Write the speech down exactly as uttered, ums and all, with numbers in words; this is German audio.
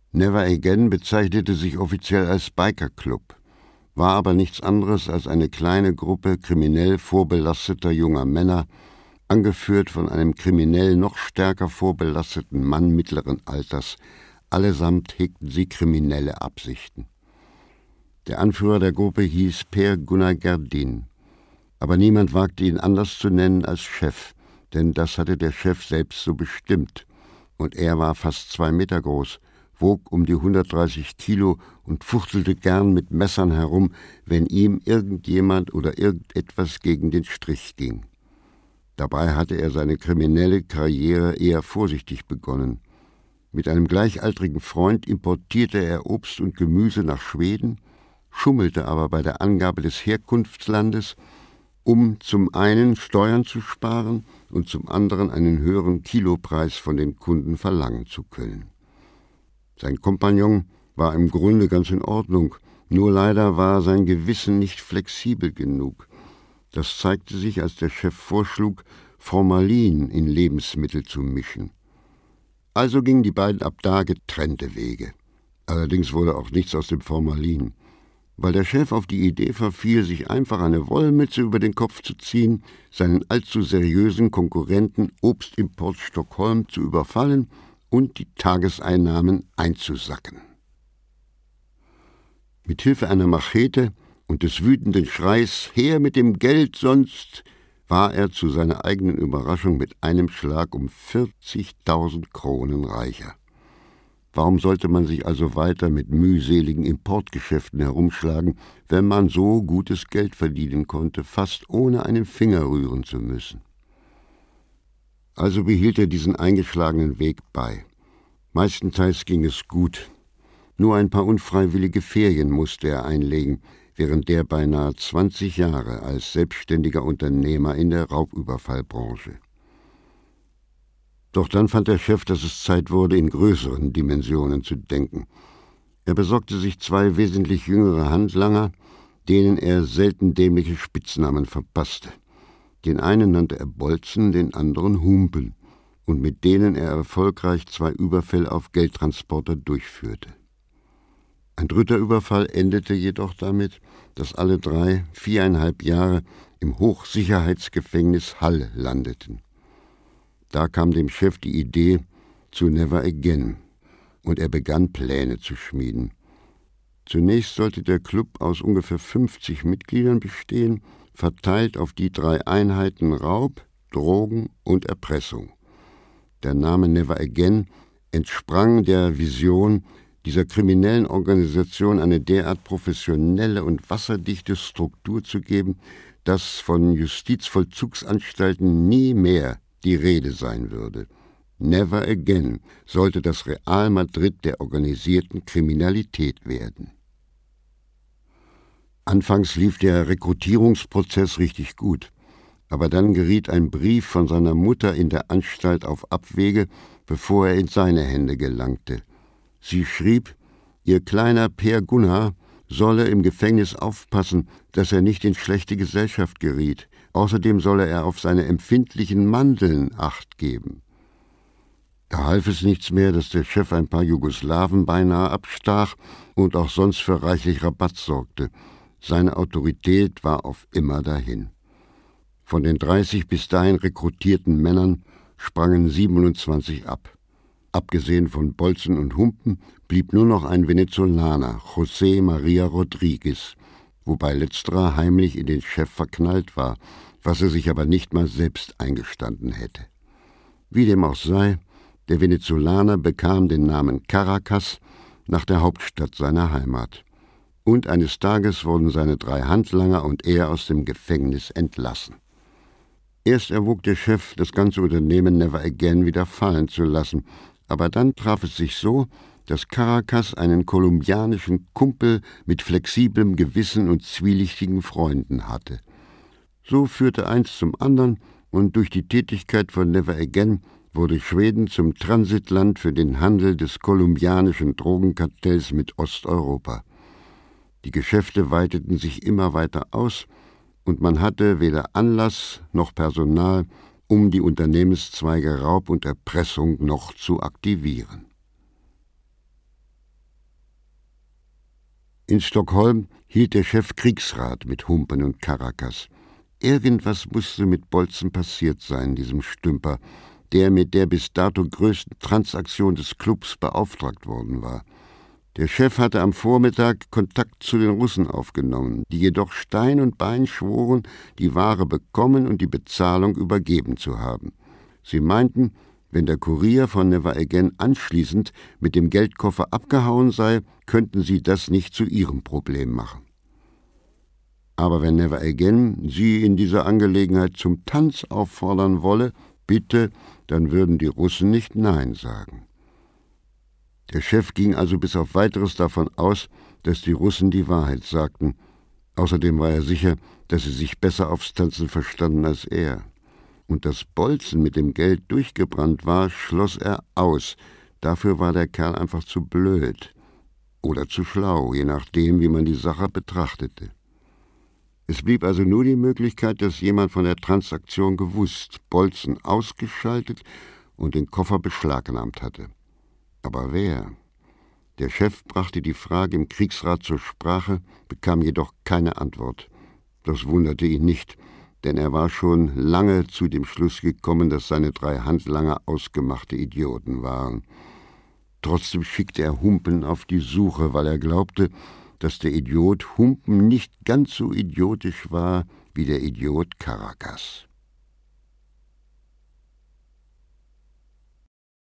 Never Again bezeichnete sich offiziell als Biker-Club, war aber nichts anderes als eine kleine Gruppe kriminell vorbelasteter junger Männer, angeführt von einem kriminell noch stärker vorbelasteten Mann mittleren Alters. Allesamt hegten sie kriminelle Absichten. Der Anführer der Gruppe hieß Per Gunnar Gerdin, aber niemand wagte ihn anders zu nennen als Chef, denn das hatte der Chef selbst so bestimmt. Und er war fast zwei Meter groß, wog um die hundertdreißig Kilo und fuchtelte gern mit Messern herum, wenn ihm irgendjemand oder irgendetwas gegen den Strich ging. Dabei hatte er seine kriminelle Karriere eher vorsichtig begonnen. Mit einem gleichaltrigen Freund importierte er Obst und Gemüse nach Schweden, schummelte aber bei der Angabe des Herkunftslandes, um zum einen Steuern zu sparen und zum anderen einen höheren Kilopreis von den Kunden verlangen zu können. Sein Kompagnon war im Grunde ganz in Ordnung, nur leider war sein Gewissen nicht flexibel genug. Das zeigte sich, als der Chef vorschlug, Formalin in Lebensmittel zu mischen. Also gingen die beiden ab da getrennte Wege. Allerdings wurde auch nichts aus dem Formalin. Weil der Chef auf die Idee verfiel, sich einfach eine Wollmütze über den Kopf zu ziehen, seinen allzu seriösen Konkurrenten Obstimport Stockholm zu überfallen und die Tageseinnahmen einzusacken. Mit Hilfe einer Machete und des wütenden Schreis »Her mit dem Geld, sonst« war er zu seiner eigenen Überraschung mit einem Schlag um vierzigtausend Kronen reicher. Warum sollte man sich also weiter mit mühseligen Importgeschäften herumschlagen, wenn man so gutes Geld verdienen konnte, fast ohne einen Finger rühren zu müssen? Also behielt er diesen eingeschlagenen Weg bei. Meistenteils ging es gut. Nur ein paar unfreiwillige Ferien musste er einlegen, während der beinahe zwanzig Jahre als selbstständiger Unternehmer in der Raubüberfallbranche. Doch dann fand der Chef, dass es Zeit wurde, in größeren Dimensionen zu denken. Er besorgte sich zwei wesentlich jüngere Handlanger, denen er selten dämliche Spitznamen verpasste. Den einen nannte er Bolzen, den anderen Humpen, und mit denen er erfolgreich zwei Überfälle auf Geldtransporter durchführte. Ein dritter Überfall endete jedoch damit, dass alle drei viereinhalb Jahre im Hochsicherheitsgefängnis Hall landeten. Da kam dem Chef die Idee zu Never Again und er begann Pläne zu schmieden. Zunächst sollte der Club aus ungefähr fünfzig Mitgliedern bestehen, verteilt auf die drei Einheiten Raub, Drogen und Erpressung. Der Name Never Again entsprang der Vision, dieser kriminellen Organisation eine derart professionelle und wasserdichte Struktur zu geben, dass von Justizvollzugsanstalten nie mehr die Rede sein würde. Never Again sollte das Real Madrid der organisierten Kriminalität werden. Anfangs lief der Rekrutierungsprozess richtig gut, aber dann geriet ein Brief von seiner Mutter in der Anstalt auf Abwege, bevor er in seine Hände gelangte. Sie schrieb, ihr kleiner Per Gunnar solle im Gefängnis aufpassen, dass er nicht in schlechte Gesellschaft geriet. Außerdem solle er auf seine empfindlichen Mandeln Acht geben. Da half es nichts mehr, dass der Chef ein paar Jugoslawen beinahe abstach und auch sonst für reichlich Rabatt sorgte. Seine Autorität war auf immer dahin. Von den dreißig bis dahin rekrutierten Männern sprangen siebenundzwanzig ab. Abgesehen von Bolzen und Humpen blieb nur noch ein Venezolaner, José María Rodríguez, wobei letzterer heimlich in den Chef verknallt war, was er sich aber nicht mal selbst eingestanden hätte. Wie dem auch sei, der Venezolaner bekam den Namen Caracas nach der Hauptstadt seiner Heimat. Und eines Tages wurden seine drei Handlanger und er aus dem Gefängnis entlassen. Erst erwog der Chef, das ganze Unternehmen Never Again wieder fallen zu lassen, aber dann traf es sich so, dass Caracas einen kolumbianischen Kumpel mit flexiblem Gewissen und zwielichtigen Freunden hatte. So führte eins zum anderen und durch die Tätigkeit von Never Again wurde Schweden zum Transitland für den Handel des kolumbianischen Drogenkartells mit Osteuropa. Die Geschäfte weiteten sich immer weiter aus und man hatte weder Anlass noch Personal, um die Unternehmenszweige Raub und Erpressung noch zu aktivieren. In Stockholm hielt der Chef Kriegsrat mit Humpen und Caracas. Irgendwas musste mit Bolzen passiert sein, diesem Stümper, der mit der bis dato größten Transaktion des Clubs beauftragt worden war. Der Chef hatte am Vormittag Kontakt zu den Russen aufgenommen, die jedoch Stein und Bein schworen, die Ware bekommen und die Bezahlung übergeben zu haben. Sie meinten, wenn der Kurier von Never Again anschließend mit dem Geldkoffer abgehauen sei, könnten sie das nicht zu ihrem Problem machen. Aber wenn Never Again sie in dieser Angelegenheit zum Tanz auffordern wolle, bitte, dann würden die Russen nicht Nein sagen. Der Chef ging also bis auf Weiteres davon aus, dass die Russen die Wahrheit sagten. Außerdem war er sicher, dass sie sich besser aufs Tanzen verstanden als er. Und dass Bolzen mit dem Geld durchgebrannt war, schloss er aus. Dafür war der Kerl einfach zu blöd oder zu schlau, je nachdem, wie man die Sache betrachtete. Es blieb also nur die Möglichkeit, dass jemand von der Transaktion gewusst, Bolzen ausgeschaltet und den Koffer beschlagnahmt hatte. Aber wer? Der Chef brachte die Frage im Kriegsrat zur Sprache, bekam jedoch keine Antwort. Das wunderte ihn nicht, denn er war schon lange zu dem Schluss gekommen, dass seine drei Handlanger ausgemachte Idioten waren. Trotzdem schickte er Humpen auf die Suche, weil er glaubte, dass der Idiot Humpen nicht ganz so idiotisch war wie der Idiot Caracas.